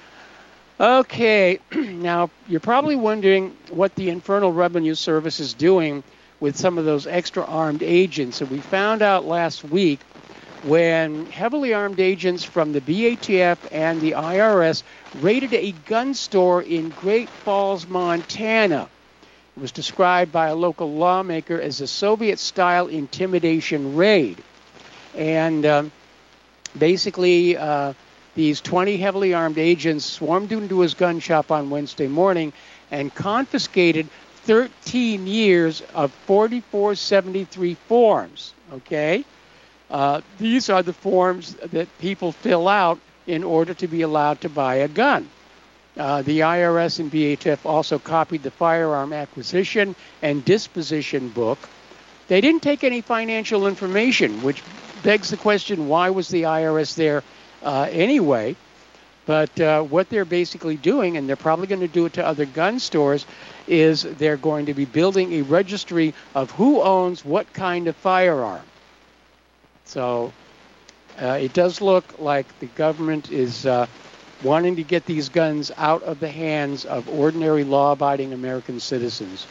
B: Okay, now you're probably wondering what the Internal Revenue Service is doing with some of those extra armed agents. And we found out last week when heavily armed agents from the B A T F and the I R S raided a gun store in Great Falls, Montana. It was described by a local lawmaker as a Soviet-style intimidation raid. And um, basically, uh, these twenty heavily armed agents swarmed into his gun shop on Wednesday morning and confiscated thirteen years of forty-four seventy-three forms, okay? Uh, these are the forms that people fill out in order to be allowed to buy a gun. Uh, the I R S and B A T F also copied the firearm acquisition and disposition book. They didn't take any financial information, which begs the question, why was the I R S there uh, anyway? But uh, what they're basically doing, and they're probably going to do it to other gun stores, is they're going to be building a registry of who owns what kind of firearm. So uh, it does look like the government is uh, wanting to get these guns out of the hands of ordinary law-abiding American citizens.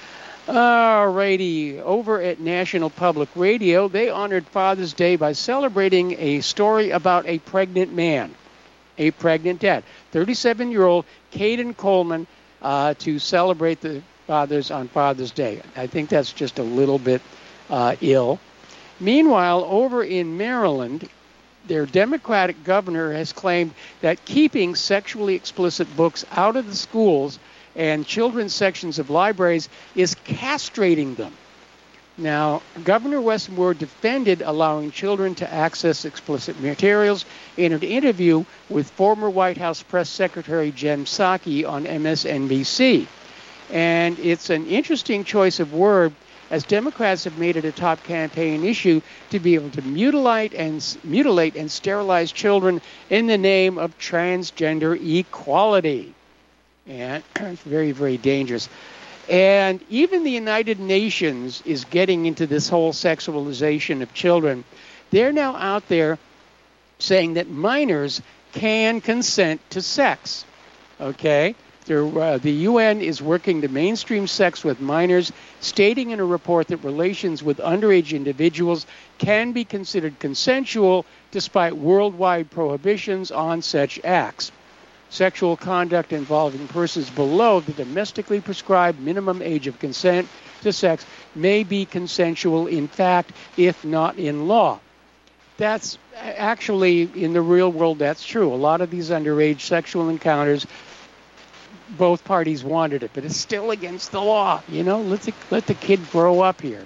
B: Alrighty, over at National Public Radio, they honored Father's Day by celebrating a story about a pregnant man, a pregnant dad, thirty-seven-year-old Caden Coleman, uh, to celebrate the fathers on Father's Day. I think that's just a little bit uh, ill. Meanwhile, over in Maryland, their Democratic governor has claimed that keeping sexually explicit books out of the schools and children's sections of libraries is castrating them. Now, Governor Wes Moore defended allowing children to access explicit materials in an interview with former White House Press Secretary Jen Psaki on M S N B C. And it's an interesting choice of word, as Democrats have made it a top campaign issue to be able to mutilate and mutilate and sterilize children in the name of transgender equality. And it's very, very dangerous. And even the United Nations is getting into this whole sexualization of children. They're now out there saying that minors can consent to sex. Okay? Uh, the U N is working to mainstream sex with minors, stating in a report that relations with underage individuals can be considered consensual despite worldwide prohibitions on such acts. Sexual conduct involving persons below the domestically prescribed minimum age of consent to sex may be consensual in fact, if not in law. That's actually, in the real world, that's true. A lot of these underage sexual encounters, both parties wanted it, but it's still against the law. You know, let the, let the kid grow up here.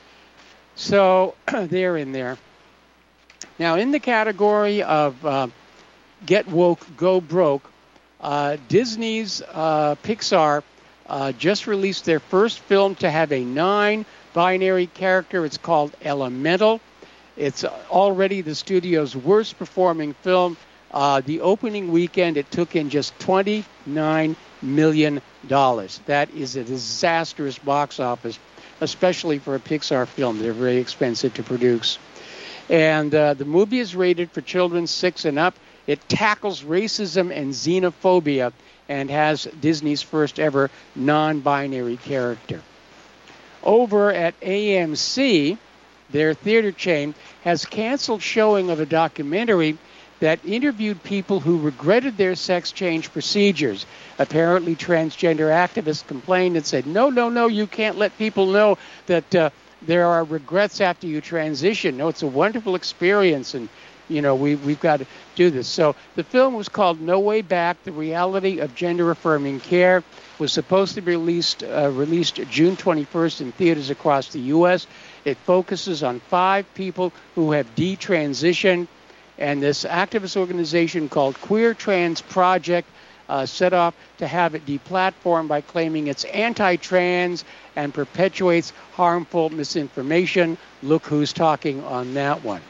B: So they're in there. Now, in the category of uh, Get Woke, Go Broke, uh, Disney's uh, Pixar uh, just released their first film to have a non-binary character. It's called Elemental. It's already the studio's worst performing film. Uh, the opening weekend, it took in just twenty-nine million dollars. That is a disastrous box office, especially for a Pixar film. They're very expensive to produce. And uh, the movie is rated for children six and up. It tackles racism and xenophobia and has Disney's first ever non-binary character. Over at A M C, their theater chain has canceled showing of a documentary that interviewed people who regretted their sex change procedures. Apparently, transgender activists complained and said, no, no, no, you can't let people know that uh, there are regrets after you transition. No, it's a wonderful experience, and, you know, we, we've got to do this. So the film was called No Way Back, The Reality of Gender-Affirming Care. It was supposed to be released, uh, released June twenty-first in theaters across the U S It focuses on five people who have detransitioned. And this activist organization called Queer Trans Project uh, set off to have it deplatformed by claiming it's anti-trans and perpetuates harmful misinformation. Look who's talking on that one.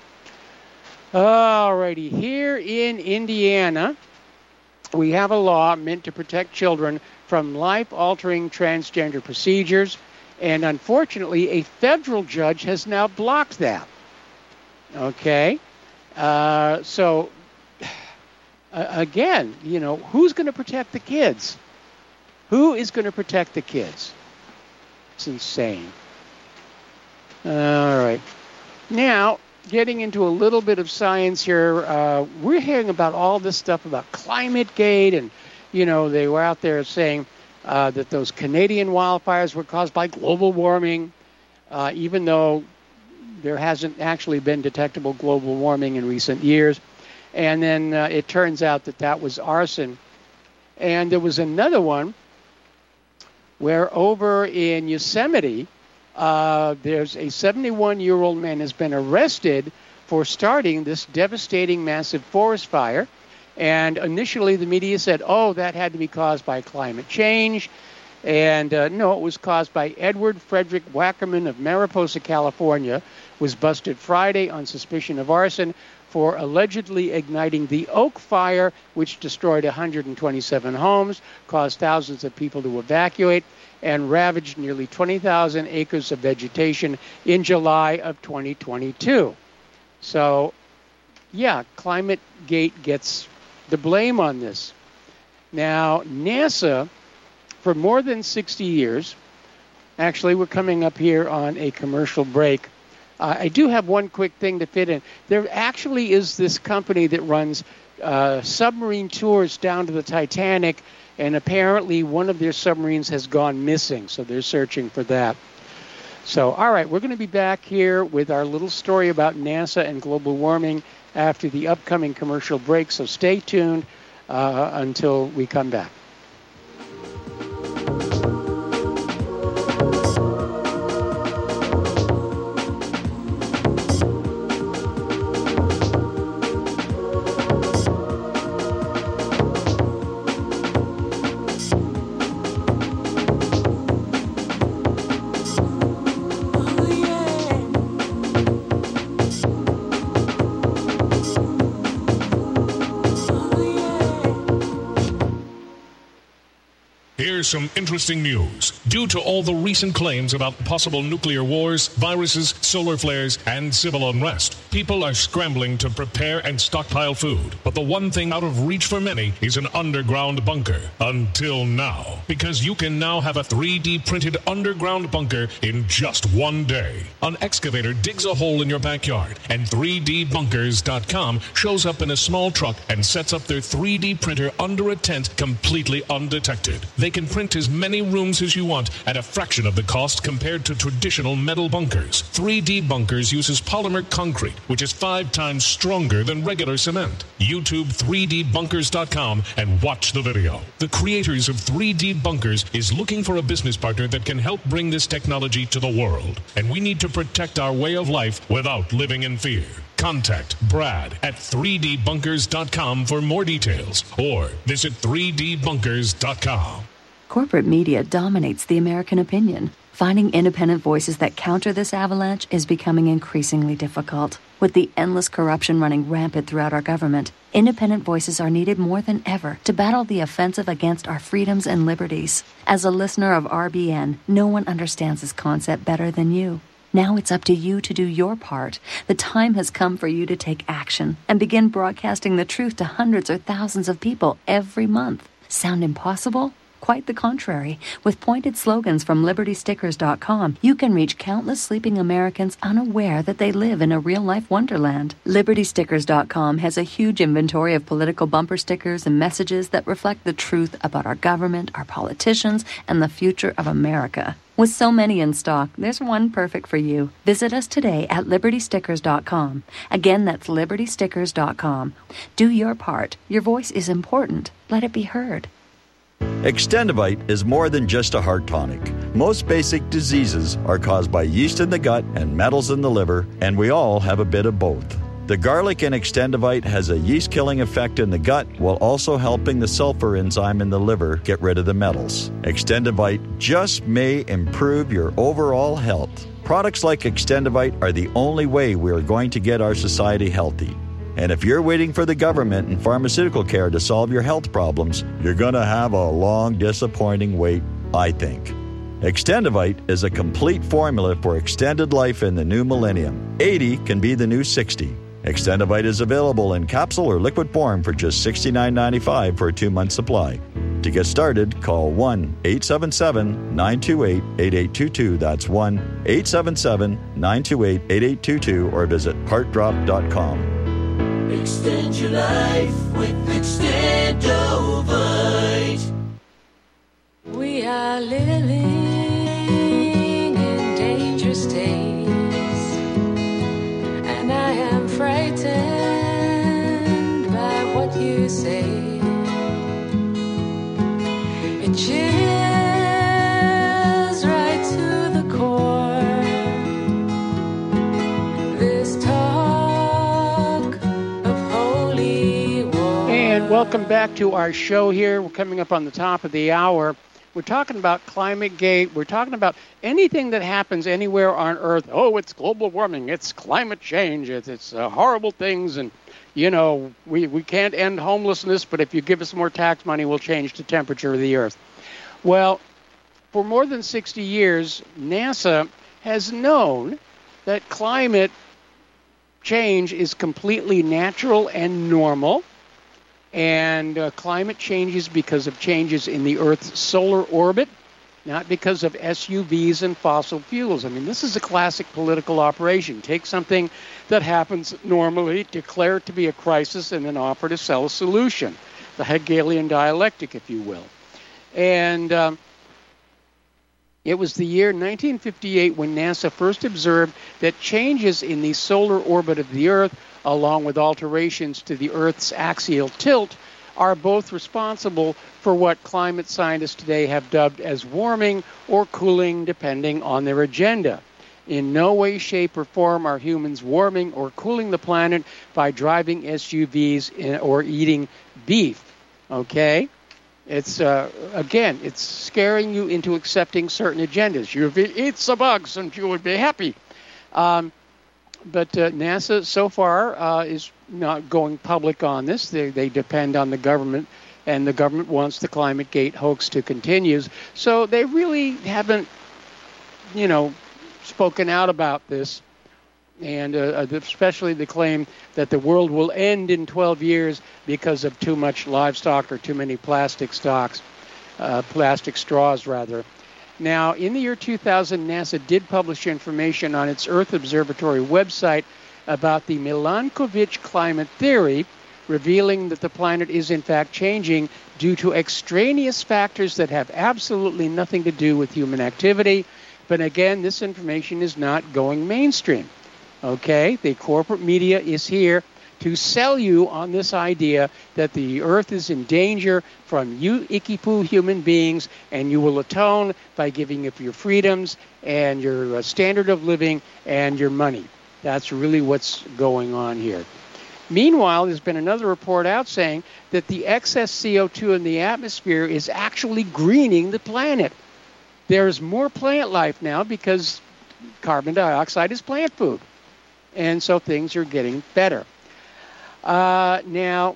B: Alrighty, here in Indiana, we have a law meant to protect children from life-altering transgender procedures, and unfortunately, a federal judge has now blocked that. Okay? Uh, so, uh, again, you know, who's going to protect the kids? Who is going to protect the kids? It's insane. All right. Now, getting into a little bit of science here, uh, we're hearing about all this stuff about ClimateGate, and, you know, they were out there saying uh, that those Canadian wildfires were caused by global warming, uh, even though there hasn't actually been detectable global warming in recent years. And then uh, it turns out that that was arson. And there was another one where over in Yosemite, uh, there's a seventy-one-year-old man has been arrested for starting this devastating massive forest fire. And initially the media said, oh, that had to be caused by climate change. And uh, no, it was caused by Edward Frederick Wackerman of Mariposa, California, was busted Friday on suspicion of arson for allegedly igniting the Oak Fire, which destroyed one hundred twenty-seven homes, caused thousands of people to evacuate, and ravaged nearly twenty thousand acres of vegetation in July of twenty twenty-two. So, yeah, ClimateGate gets the blame on this. Now, NASA, for more than sixty years, actually, we're coming up here on a commercial break. Uh, I do have one quick thing to fit in. There actually is this company that runs uh, submarine tours down to the Titanic, and apparently one of their submarines has gone missing, so they're searching for that. So, all right, we're going to be back here with our little story about NASA and global warming after the upcoming commercial break, so stay tuned uh, until we come back.
M: Some interesting news. Due to all the recent claims about possible nuclear wars, viruses, solar flares, and civil unrest, people are scrambling to prepare and stockpile food. But the one thing out of reach for many is an underground bunker. Until now. Because you can now have a three D printed underground bunker in just one day. An excavator digs a hole in your backyard, and three D bunkers dot com shows up in a small truck and sets up their three D printer under a tent completely undetected. They can print as many rooms as you want at a fraction of the cost compared to traditional metal bunkers. three D Bunkers uses polymer concrete, which is five times stronger than regular cement. YouTube three D bunkers dot com and watch the video. The creators of three D Bunkers is looking for a business partner that can help bring this technology to the world. And we need to protect our way of life without living in fear. Contact Brad at three D bunkers dot com for more details or visit three D bunkers dot com.
N: Corporate media dominates the American opinion. Finding independent voices that counter this avalanche is becoming increasingly difficult. With the endless corruption running rampant throughout our government, independent voices are needed more than ever to battle the offensive against our freedoms and liberties. As a listener of R B N, no one understands this concept better than you. Now it's up to you to do your part. The time has come for you to take action and begin broadcasting the truth to hundreds or thousands of people every month. Sound impossible? Quite the contrary. With pointed slogans from Liberty Stickers dot com, you can reach countless sleeping Americans unaware that they live in a real-life wonderland. Liberty Stickers dot com has a huge inventory of political bumper stickers and messages that reflect the truth about our government, our politicians, and the future of America. With so many in stock, there's one perfect for you. Visit us today at Liberty Stickers dot com. Again, that's Liberty Stickers dot com. Do your part. Your voice is important. Let it be heard.
O: Extendivite is more than just a heart tonic. Most basic diseases are caused by yeast in the gut and metals in the liver, and we all have a bit of both. The garlic in Extendivite has a yeast-killing effect in the gut while also helping the sulfur enzyme in the liver get rid of the metals. Extendivite just may improve your overall health. Products like Extendivite are the only way we are going to get our society healthy. And if you're waiting for the government and pharmaceutical care to solve your health problems, you're going to have a long, disappointing wait, I think. Extendivite is a complete formula for extended life in the new millennium. eighty can be the new sixty. Extendivite is available in capsule or liquid form for just sixty-nine ninety-five for a two-month supply. To get started, call one eight seven seven, nine two eight, eight eight two two. That's one eight seven seven, nine two eight, eight eight two two or visit heart drop dot com.
P: Extend your life with Extendovite.
L: We are living in dangerous days, and I am frightened by what you say. It chills right to the core. This talk of holy war.
B: And welcome back to our show here. We're coming up on the top of the hour. We're talking about ClimateGate. We're talking about anything that happens anywhere on Earth. Oh, it's global warming. It's climate change. It's, it's uh, horrible things. And, you know, we, we can't end homelessness, but if you give us more tax money, we'll change the temperature of the Earth. Well, for more than sixty years, NASA has known that climate change is completely natural and normal. And uh, climate changes because of changes in the Earth's solar orbit, not because of S U Vs and fossil fuels. I mean, this is a classic political operation. Take something that happens normally, declare it to be a crisis, and then offer to sell a solution. The Hegelian dialectic, if you will. And um, it was the year nineteen fifty-eight when NASA first observed that changes in the solar orbit of the Earth, along with alterations to the Earth's axial tilt, are both responsible for what climate scientists today have dubbed as warming or cooling, depending on their agenda. In no way, shape, or form are humans warming or cooling the planet by driving S U Vs in, or eating beef. Okay? It's, uh, again, it's scaring you into accepting certain agendas. You eat some bugs and you would be happy. Um, but uh, NASA, so far, uh, is not going public on this. They, they depend on the government, and the government wants the ClimateGate hoax to continue. So they really haven't, you know, spoken out about this. And uh, especially the claim that the world will end in twelve years because of too much livestock or too many plastic stocks, uh, plastic straws, rather. Now, in the year two thousand, NASA did publish information on its Earth Observatory website about the Milankovitch climate theory, revealing that the planet is in fact changing due to extraneous factors that have absolutely nothing to do with human activity. But again, this information is not going mainstream. Okay, the corporate media is here to sell you on this idea that the Earth is in danger from you icky-poo human beings, and you will atone by giving up your freedoms and your uh, standard of living and your money. That's really what's going on here. Meanwhile, there's been another report out saying that the excess C O two in the atmosphere is actually greening the planet. There's more plant life now because carbon dioxide is plant food. And so things are getting better. Uh, now,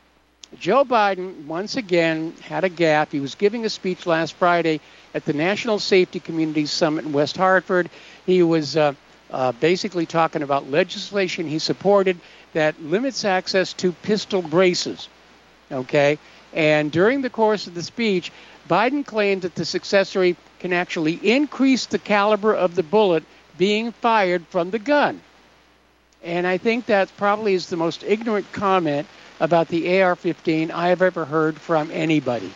B: Joe Biden, once again, had a gaffe. He was giving a speech last Friday at the National Safety Communities Summit in West Hartford. He was uh, uh, basically talking about legislation he supported that limits access to pistol braces. Okay? And during the course of the speech, Biden claimed that this accessory can actually increase the caliber of the bullet being fired from the gun. And I think that probably is the most ignorant comment about the A R fifteen I have ever heard from anybody.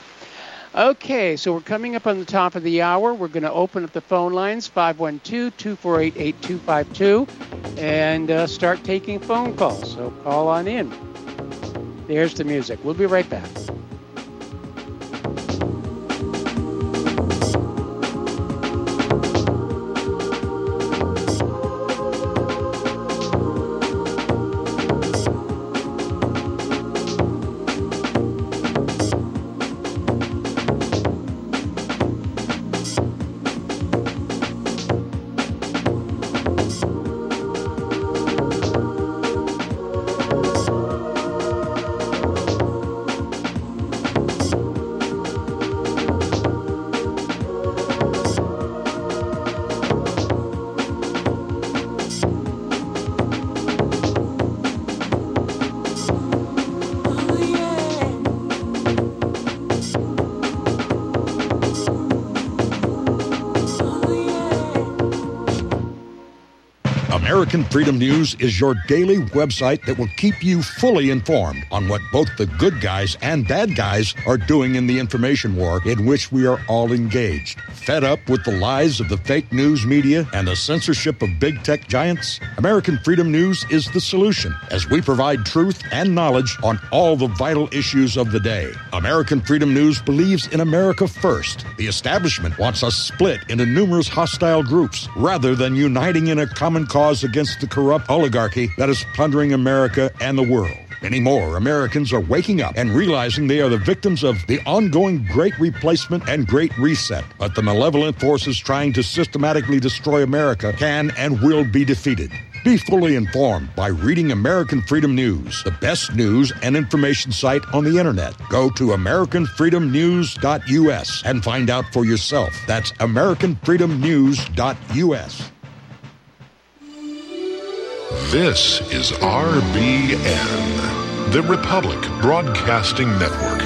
B: Okay, so we're coming up on the top of the hour. We're going to open up the phone lines, five one two, two four eight, eight two five two, and uh, start taking phone calls. So call on in. There's the music. We'll be right back.
Q: American Freedom News is your daily website that will keep you fully informed on what both the good guys and bad guys are doing in the information war in which we are all engaged. Fed up with the lies of the fake news media and the censorship of big tech giants? American Freedom News is the solution, as we provide truth and knowledge on all the vital issues of the day. American Freedom News believes in America first. The establishment wants us split into numerous hostile groups rather than uniting in a common cause against the corrupt oligarchy that is plundering America and the world. Many more Americans are waking up and realizing they are the victims of the ongoing Great Replacement and Great Reset. But the malevolent forces trying to systematically destroy America can and will be defeated. Be fully informed by reading American Freedom News, the best news and information site on the internet. Go to American Freedom News dot U S and find out for yourself. That's American Freedom News dot U S.
M: This is R B N, the Republic Broadcasting Network.